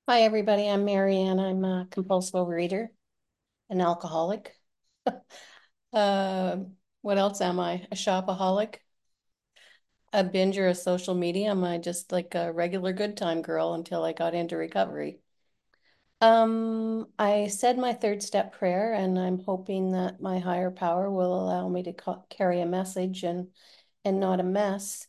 Hi, everybody. I'm Marianne. I'm a compulsive overeater, an alcoholic. Uh, what else am I? A shopaholic, a binger of social media. Am I just like a regular good time girl until I got into recovery? I said my third step prayer, and I'm hoping that my higher power will allow me to carry a message and not a mess.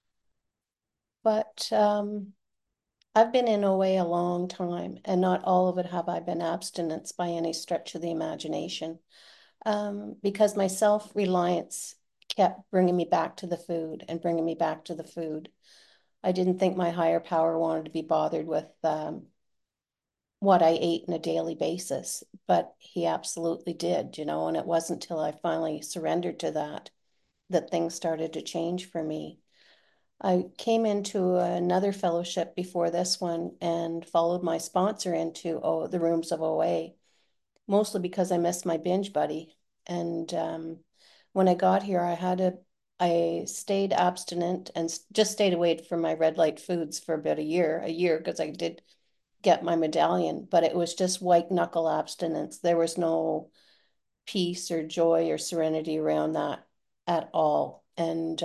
But I've been in OA a long time, and not all of it have I been abstinence by any stretch of the imagination. Because my self-reliance kept bringing me back to the food and bringing me back to the food. I didn't think my higher power wanted to be bothered with what I ate on a daily basis, but he absolutely did, and it wasn't until I finally surrendered to that things started to change for me. I came into another fellowship before this one and followed my sponsor into the rooms of OA, mostly because I missed my binge buddy. And when I got here, I stayed abstinent and just stayed away from my red light foods for about a year, because I did get my medallion, but it was just white knuckle abstinence. There was no peace or joy or serenity around that at all. And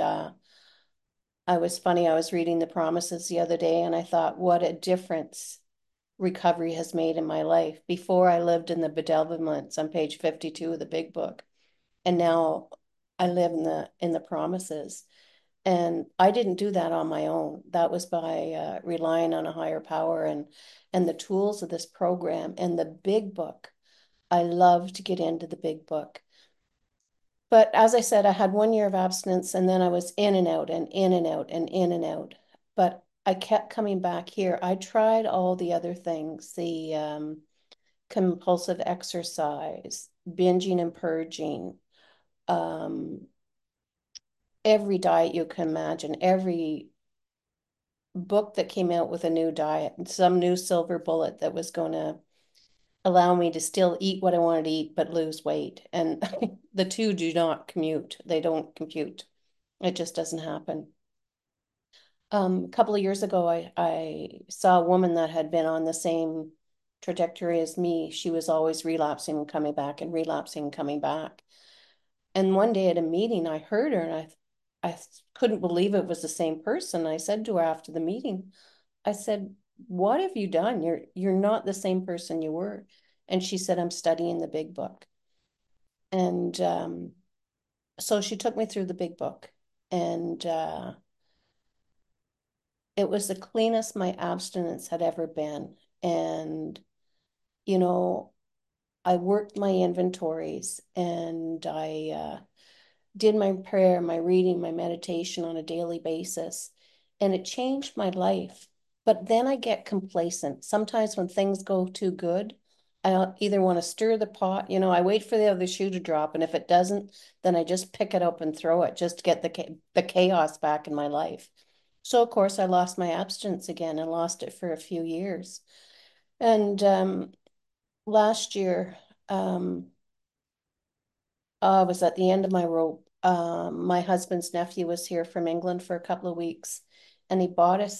I was funny, I was reading the promises the other day and I thought, what a difference recovery has made in my life. Before I lived in the bedevilments on page 52 of the big book, and now I live in the promises. And I didn't do that on my own. That was by relying on a higher power and the tools of this program and the big book. I love to get into the big book. But as I said, I had 1 year of abstinence and then I was in and out and in and out and in and out. But I kept coming back here. I tried all the other things, the compulsive exercise, binging and purging, um, every diet you can imagine, every book that came out with a new diet, and some new silver bullet that was going to allow me to still eat what I wanted to eat but lose weight. And the two do not commute. They don't compute. It just doesn't happen. A couple of years ago, I saw a woman that had been on the same trajectory as me. She was always relapsing and coming back and relapsing and coming back. And one day at a meeting, I heard her and I couldn't believe it was the same person. I said to her after the meeting, I said, "What have you done? You're not the same person you were." And she said, "I'm studying the big book." And so she took me through the big book, and it was the cleanest my abstinence had ever been. And you know, I worked my inventories, and I did my prayer, my reading, my meditation on a daily basis, and it changed my life. But then I get complacent. Sometimes when things go too good, I either want to stir the pot, I wait for the other shoe to drop, and if it doesn't, then I just pick it up and throw it just to get the chaos back in my life. So of course I lost my abstinence again and lost it for a few years. And last year, um, I was at the end of my rope. My husband's nephew was here from England for a couple of weeks, and he bought us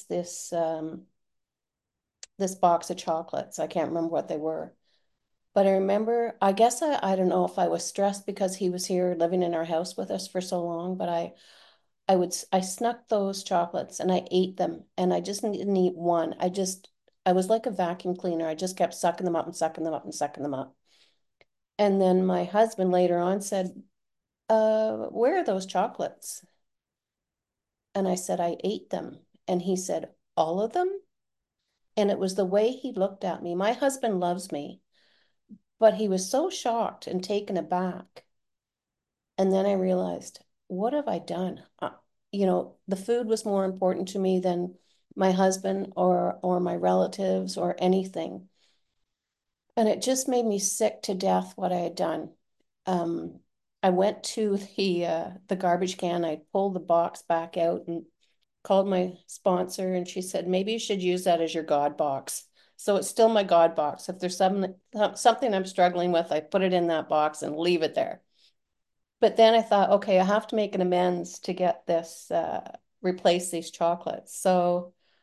this box of chocolates. I can't remember what they were, but I remember. I guess I don't know if I was stressed because he was here living in our house with us for so long, but I snuck those chocolates and I ate them, and I just didn't eat one. I was like a vacuum cleaner. I just kept sucking them up and sucking them up and sucking them up. And then my husband later on said, where are those chocolates? And I said, I ate them. And he said, all of them? And it was the way he looked at me. My husband loves me, but he was so shocked and taken aback. And then I realized, what have I done? The food was more important to me than my husband or my relatives or anything. And it just made me sick to death what I had done. Um, I went to the garbage can. I pulled the box back out and called my sponsor, and she said, maybe you should use that as your God box. So it's still my God box. If there's something I'm struggling with, I put it in that box and leave it there. But then I thought, okay, I have to make an amends to get this, replace these chocolates. So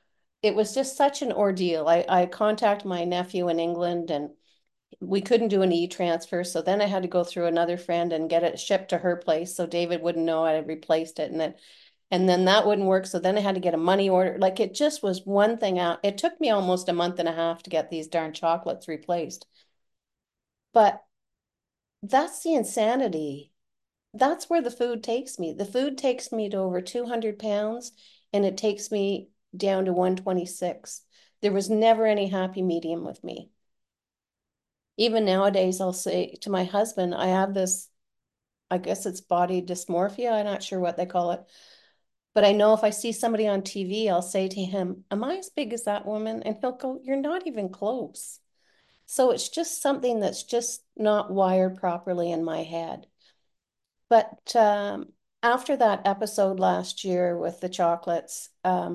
it was just such an ordeal. I contacted my nephew in England and we couldn't do an e-transfer. So then I had to go through another friend and get it shipped to her place so David wouldn't know I had replaced it. And then that wouldn't work. So then I had to get a money order. Like it just was one thing out. It took me almost a month and a half to get these darn chocolates replaced. But that's the insanity. That's where the food takes me. The food takes me to over 200 pounds and it takes me down to 126. There was never any happy medium with me. Even nowadays, I'll say to my husband, I have this, I guess it's body dysmorphia. I'm not sure what they call it. But I know if I see somebody on TV, I'll say to him, am I as big as that woman? And he'll go, you're not even close. So it's just something that's just not wired properly in my head. But after that episode last year with the chocolates,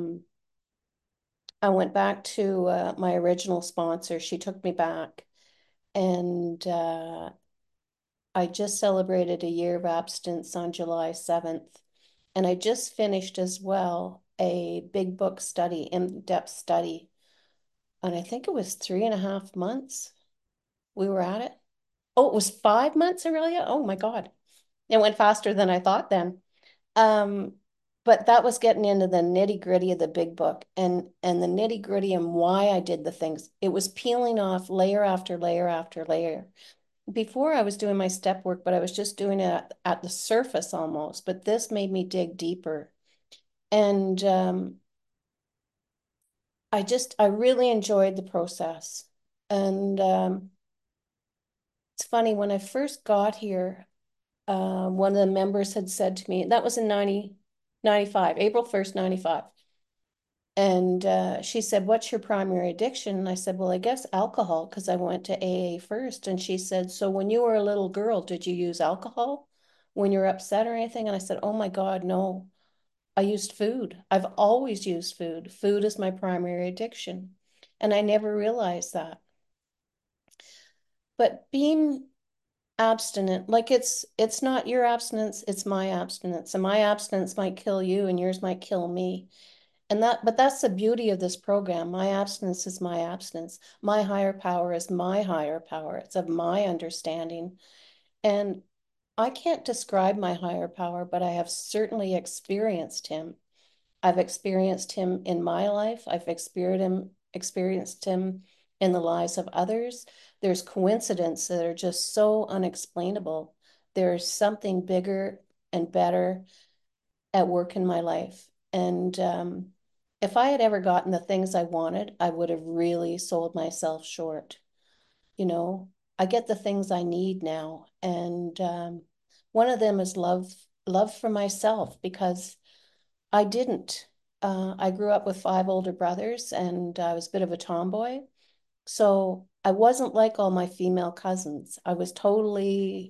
I went back to my original sponsor. She took me back, and I just celebrated a year of abstinence on July 7th. And I just finished as well a big book study, in-depth study. And I think it was 3.5 months we were at it. Oh, it was 5 months, Aurelia? Oh my God. It went faster than I thought then. Um, but that was getting into the nitty-gritty of the big book and the nitty-gritty and why I did the things. It was peeling off layer after layer after layer. Before I was doing my step work, but I was just doing it at the surface almost. But this made me dig deeper. And I really enjoyed the process. And it's funny, when I first got here, one of the members had said to me, that was in 1995, April 1st, 95. And she said, what's your primary addiction? And I said, well, I guess alcohol, because I went to AA first. And she said, so when you were a little girl, did you use alcohol when you were upset or anything? And I said, oh my God, no. I used food. I've always used food. Food is my primary addiction. And I never realized that. But being abstinent, like it's not your abstinence, it's my abstinence. And my abstinence might kill you and yours might kill me. But that's the beauty of this program. My abstinence is my abstinence. My higher power is my higher power. It's of my understanding. And I can't describe my higher power, but I have certainly experienced him. I've experienced him in my life. I've experienced him in the lives of others. There's coincidences that are just so unexplainable. There's something bigger and better at work in my life. And if I had ever gotten the things I wanted, I would have really sold myself short. You know, I get the things I need now. And one of them is love for myself because I didn't. I grew up with five older brothers and I was a bit of a tomboy. So I wasn't like all my female cousins. I was totally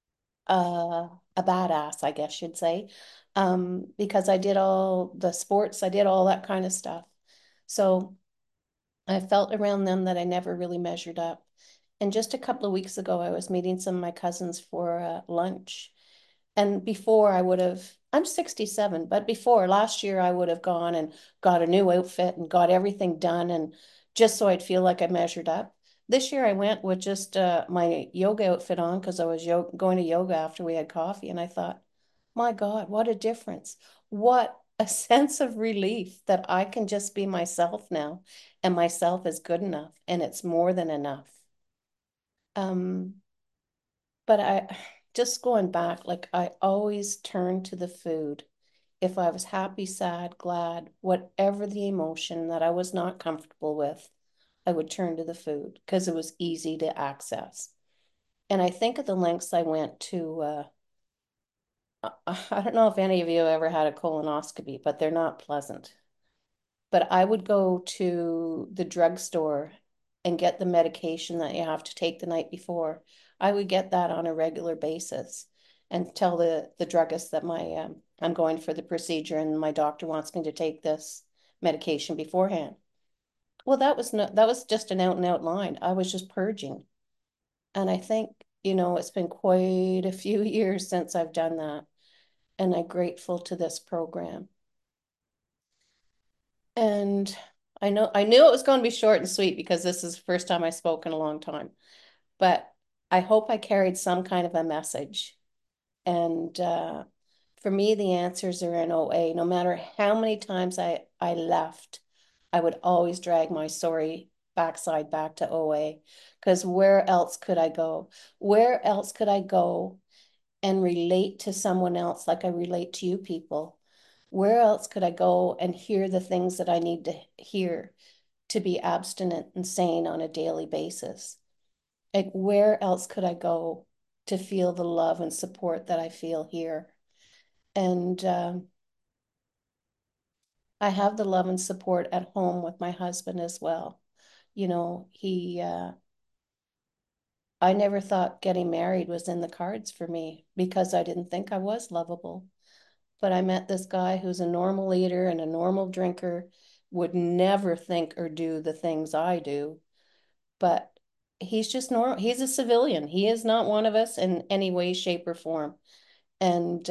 a badass, I guess you'd say, because I did all the sports, I did all that kind of stuff. So I felt around them that I never really measured up. And just a couple of weeks ago, I was meeting some of my cousins for lunch. And before I would have, I'm 67, but before last year, I would have gone and got a new outfit and got everything done and just so I'd feel like I measured up. This year, I went with just my yoga outfit on because I was going to yoga after we had coffee. And I thought, my God, what a difference. What a sense of relief that I can just be myself now and myself is good enough and it's more than enough. Um, but just going back, like I always turn to the food. If I was happy, sad, glad, whatever the emotion that I was not comfortable with, I would turn to the food because it was easy to access. And I think of the lengths I went to. I don't know if any of you ever had a colonoscopy, but they're not pleasant. But I would go to the drugstore and get the medication that you have to take the night before. I would get that on a regular basis and tell the druggist that my I'm going for the procedure and my doctor wants me to take this medication beforehand. Well, that was just an out and out line. I was just purging. And I think, it's been quite a few years since I've done that. And I'm grateful to this program. And I knew it was going to be short and sweet because this is the first time I spoke in a long time. But I hope I carried some kind of a message. And for me, the answers are in OA. No matter how many times I left, I would always drag my sorry backside back to OA. Because where else could I go? Where else could I go and relate to someone else like I relate to you people? Where else could I go and hear the things that I need to hear to be abstinent and sane on a daily basis? Like, where else could I go to feel the love and support that I feel here? And I have the love and support at home with my husband as well. I never thought getting married was in the cards for me because I didn't think I was lovable. But I met this guy who's a normal eater and a normal drinker, would never think or do the things I do. But he's just normal. He's a civilian. He is not one of us in any way, shape, or form. And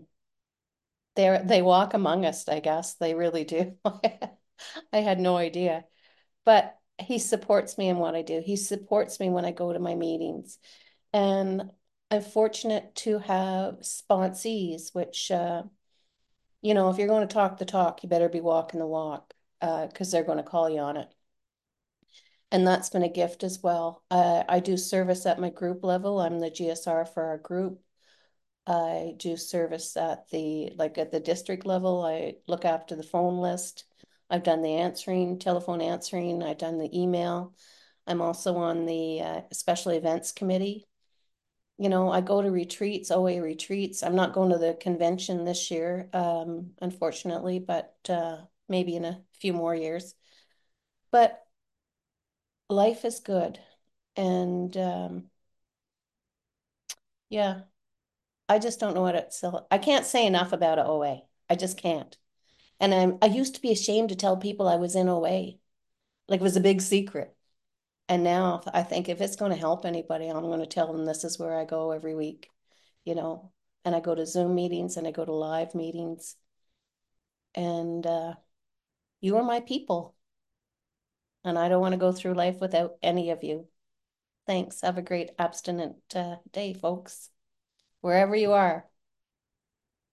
they walk among us, I guess. They really do. I had no idea. But he supports me in what I do. He supports me when I go to my meetings. And I'm fortunate to have sponsees, which, if you're going to talk the talk, you better be walking the walk, because they're going to call you on it. And that's been a gift as well. I do service at my group level. I'm the GSR for our group. I do service at the district level. I look after the phone list. I've done the telephone answering. I've done the email. I'm also on the special events committee. I go to retreats, OA retreats. I'm not going to the convention this year, unfortunately, but maybe in a few more years. But life is good. And yeah, I just don't know what it's. I can't say enough about OA. I just can't. And I used to be ashamed to tell people I was in OA, like it was a big secret. And now I think if it's going to help anybody, I'm going to tell them this is where I go every week, you know. And I go to Zoom meetings and I go to live meetings. And you are my people. And I don't want to go through life without any of you. Thanks. Have a great abstinent day, folks, wherever you are.